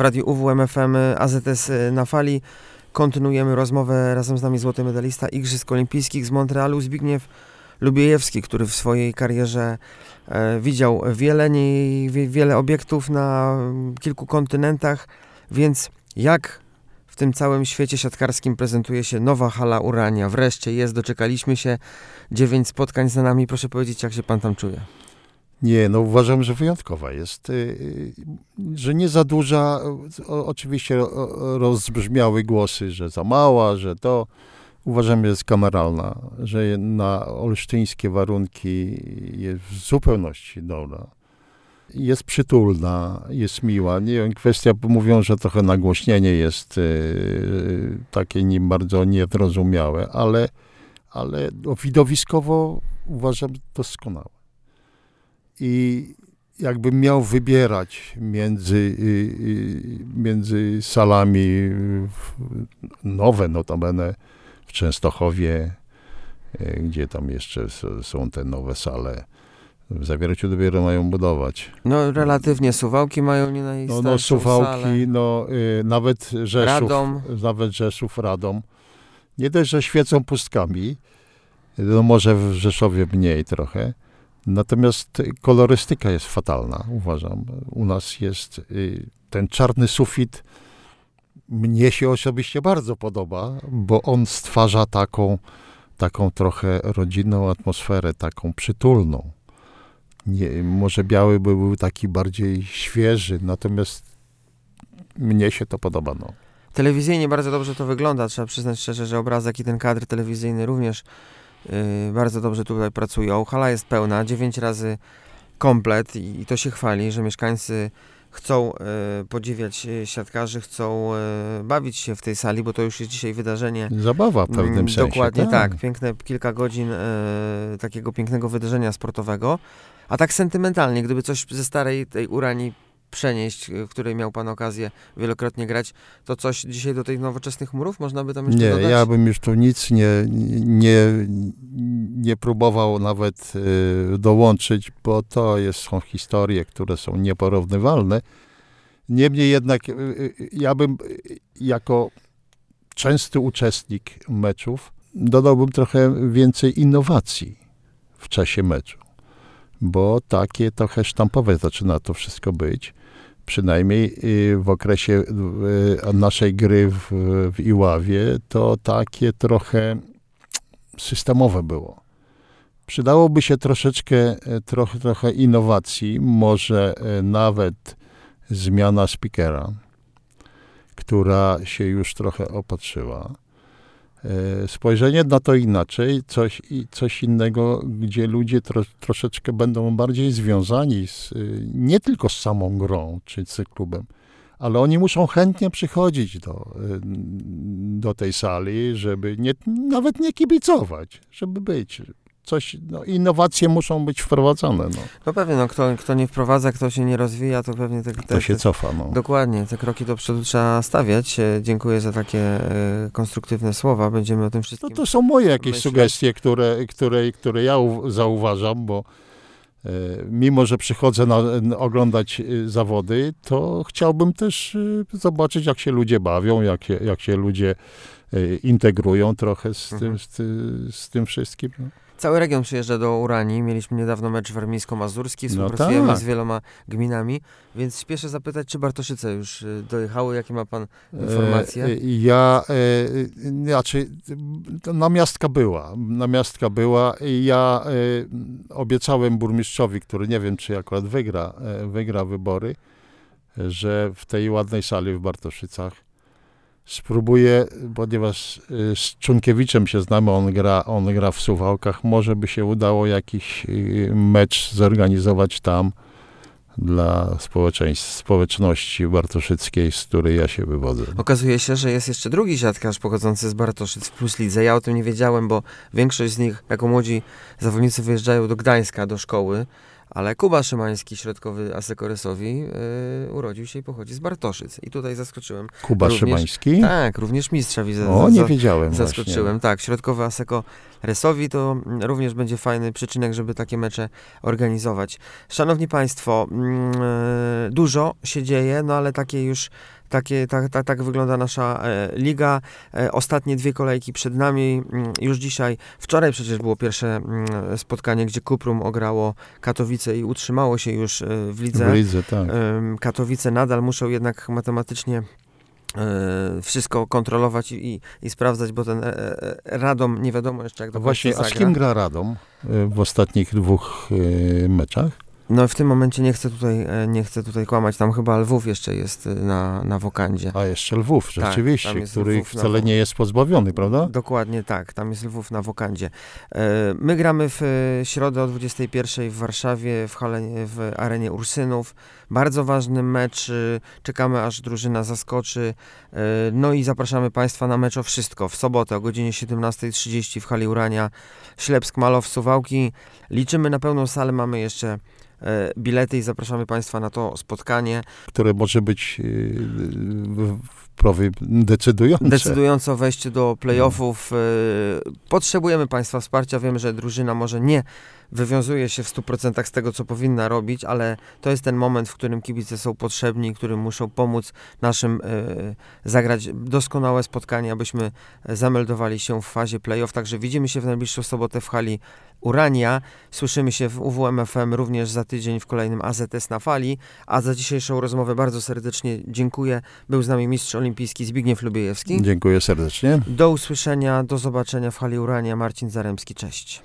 radiu UWMFM AZS na fali. Kontynuujemy rozmowę. Razem z nami złoty medalista Igrzysk Olimpijskich z Montrealu Zbigniew Lubiejewski, który w swojej karierze widział wiele obiektów na kilku kontynentach, więc jak w tym całym świecie siatkarskim prezentuje się nowa hala Urania? Wreszcie jest, doczekaliśmy się. 9 spotkań za nami. Proszę powiedzieć, jak się pan tam czuje? Nie, no uważam, że wyjątkowa jest, że nie za duża, oczywiście rozbrzmiały głosy, że za mała, że to uważam, że jest kameralna, że na olsztyńskie warunki jest w zupełności dobra. Jest przytulna, jest miła. Nie wiem, kwestia, mówią, że trochę nagłośnienie jest takie bardzo niezrozumiałe, ale widowiskowo uważam doskonałe. I jakbym miał wybierać między salami nowe, notabene w Częstochowie, gdzie tam jeszcze są te nowe sale, w Zawierciu dopiero mają budować. No relatywnie Suwałki mają nie najstarszą No Suwałki, salę. Nawet Rzeszów, Radom. Nie dość, że świecą pustkami, no może w Rzeszowie mniej trochę. Natomiast kolorystyka jest fatalna, uważam. U nas jest ten czarny sufit, mnie się osobiście bardzo podoba, bo on stwarza taką trochę rodzinną atmosferę, taką przytulną. Może biały był taki bardziej świeży, natomiast mnie się to podoba. No. Telewizyjnie bardzo dobrze to wygląda. Trzeba przyznać szczerze, że obrazek i ten kadr telewizyjny również bardzo dobrze tutaj pracują. Hala jest pełna, 9 razy komplet i to się chwali, że mieszkańcy chcą podziwiać siatkarzy, chcą bawić się w tej sali, bo to już jest dzisiaj wydarzenie. Zabawa w pewnym sensie. Dokładnie tak. Piękne kilka godzin takiego pięknego wydarzenia sportowego. A tak sentymentalnie, gdyby coś ze starej tej Uranii przenieść, w której miał pan okazję wielokrotnie grać, to coś dzisiaj do tych nowoczesnych murów można by tam jeszcze dodać? Nie, ja bym już tu nic nie próbował nawet dołączyć, bo to są historie, które są nieporównywalne. Niemniej jednak ja bym jako częsty uczestnik meczów dodałbym trochę więcej innowacji w czasie meczu, bo takie trochę sztampowe zaczyna to wszystko być. Przynajmniej w okresie naszej gry w Iławie to takie trochę systemowe było. Przydałoby się trochę innowacji, może nawet zmiana speakera, która się już trochę opatrzyła. Spojrzenie na to inaczej, coś innego, gdzie ludzie troszeczkę będą bardziej związani nie tylko z samą grą czy z klubem, ale oni muszą chętnie przychodzić do tej sali, żeby nawet nie kibicować, żeby być. Innowacje muszą być wprowadzone. No pewnie, kto nie wprowadza, kto się nie rozwija, to pewnie to się cofa. Dokładnie, te kroki do przodu trzeba stawiać. Dziękuję za takie konstruktywne słowa. Będziemy o tym wszystkim to są moje jakieś sugestie, które ja zauważam, bo mimo, że przychodzę oglądać zawody, to chciałbym też zobaczyć, jak się ludzie bawią, jak się ludzie integrują trochę z tym wszystkim. Cały region przyjeżdża do Uranii. Mieliśmy niedawno mecz warmińsko-mazurski. Współpracujemy z wieloma gminami. Więc spieszę zapytać, czy Bartoszyce już dojechały? Jakie ma pan informacje? Namiastka była. Ja obiecałem burmistrzowi, który nie wiem, czy akurat wygra wybory, że w tej ładnej sali w Bartoszycach spróbuję, ponieważ z Czunkiewiczem się znamy, on gra w Suwałkach, może by się udało jakiś mecz zorganizować tam dla społeczności bartoszyckiej, z której ja się wywodzę. Okazuje się, że jest jeszcze drugi siatkarz pochodzący z Bartoszyc w Plus Lidze. Ja o tym nie wiedziałem, bo większość z nich, jako młodzi zawodnicy, wyjeżdżają do Gdańska, do szkoły, Ale Kuba Szymański, środkowy Asekoresowi, urodził się i pochodzi z Bartoszyc. I tutaj zaskoczyłem. Kuba Szymański? Tak, również mistrza widzę. Nie wiedziałem zaskoczyłem, właśnie. tak. Środkowy Asekoresowi to również będzie fajny przyczynek, żeby takie mecze organizować. Szanowni Państwo, dużo się dzieje, no ale takie już tak wygląda nasza liga. Ostatnie 2 kolejki przed nami. Już dzisiaj, wczoraj przecież było pierwsze spotkanie, gdzie Cuprum ograło Katowice i utrzymało się już w lidze. W lidze, tak. Katowice nadal muszą jednak matematycznie wszystko kontrolować i sprawdzać, bo ten Radom nie wiadomo jeszcze jak do końca zagra. A z kim gra Radom w ostatnich 2 meczach? No w tym momencie nie chcę tutaj kłamać, tam chyba Lwów jeszcze jest na wokandzie. A jeszcze Lwów, rzeczywiście, tak, który Lwów wcale nie jest pozbawiony, prawda? Dokładnie tak, tam jest Lwów na wokandzie. My gramy w środę o 21:00 w Warszawie, w arenie Ursynów. Bardzo ważny mecz, czekamy aż drużyna zaskoczy. No i zapraszamy Państwa na mecz o wszystko. W sobotę o godzinie 17:30 w hali Urania Ślepsk, Malow, Suwałki. Liczymy na pełną salę, mamy jeszcze bilety i zapraszamy Państwa na to spotkanie. Które może być wprawdzie decydujące. Decydujące o wejściu do play-offów. Potrzebujemy Państwa wsparcia. Wiem, że drużyna może nie wywiązuje się w 100% z tego, co powinna robić, ale to jest ten moment, w którym kibice są potrzebni, którym muszą pomóc naszym zagrać doskonałe spotkanie, abyśmy zameldowali się w fazie play-off. Także widzimy się w najbliższą sobotę w hali Urania. Słyszymy się w UWM FM również za tydzień w kolejnym AZS na fali. A za dzisiejszą rozmowę bardzo serdecznie dziękuję. Był z nami mistrz olimpijski Zbigniew Lubiejewski. Dziękuję serdecznie. Do usłyszenia, do zobaczenia w hali Urania. Marcin Zaremski, cześć.